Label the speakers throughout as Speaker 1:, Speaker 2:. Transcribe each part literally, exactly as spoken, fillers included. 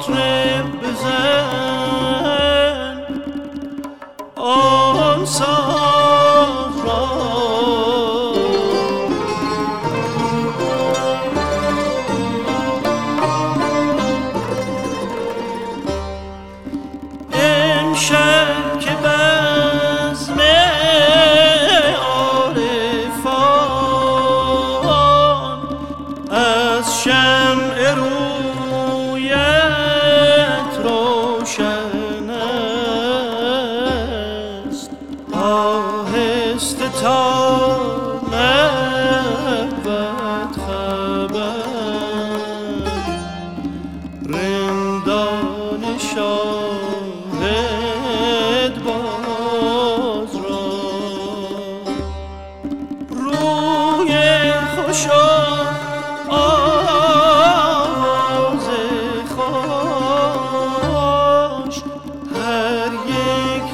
Speaker 1: مطرب بزن آن ساز را امشب که بزم عارفان از شمع رویت روشن است آهسته تا نبود خبر رندان شاهد باز را روی خوشا آواز خوش هر یک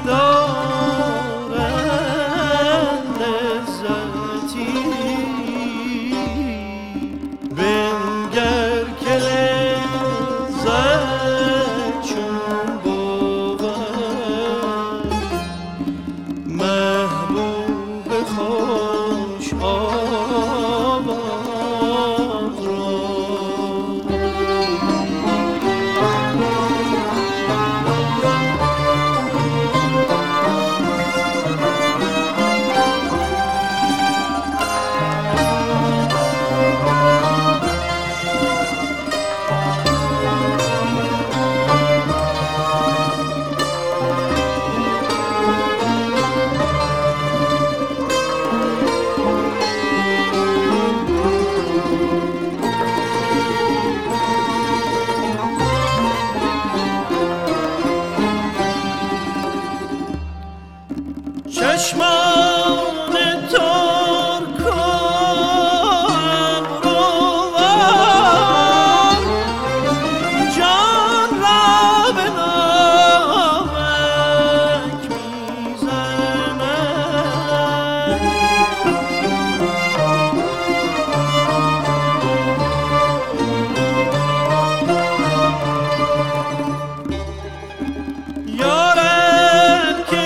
Speaker 1: دارند لذتی بنگر که لذت چون بود محبوب خوش آواز را چشمان ترک و ابروان جان را به نامک میزنند یارم که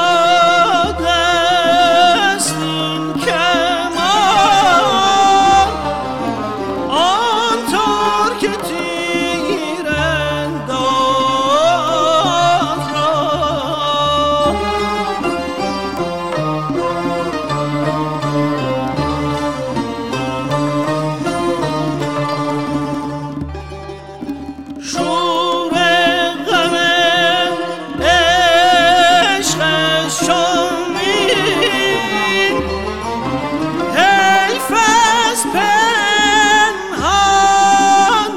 Speaker 1: شور غم عشقش شمید حیف از پنهان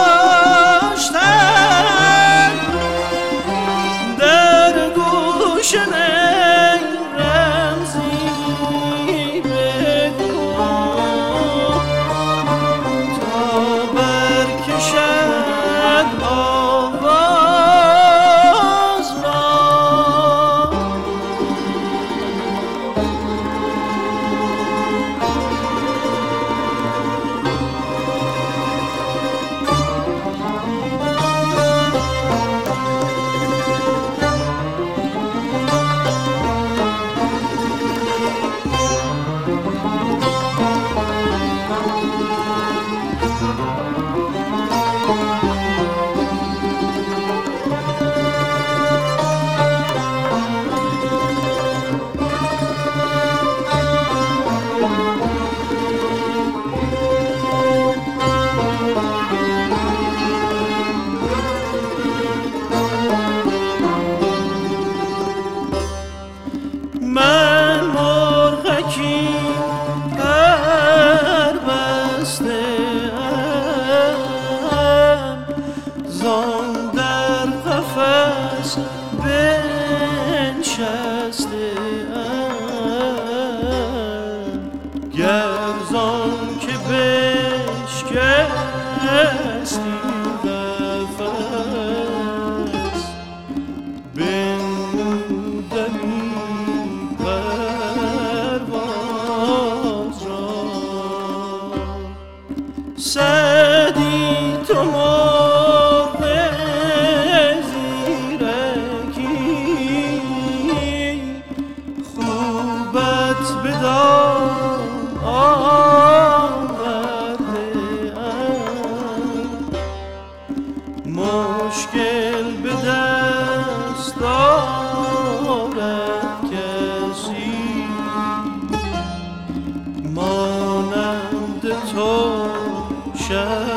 Speaker 1: داشتن در گوش نی رمزی بگو تا برکشد آواز را من مرغکی پر بسته ام زان در قفس بنشسته ام گر زان که بشکستی قفس بنمودمی پرواز را سعدی تو مرغ باشی مانند تو شب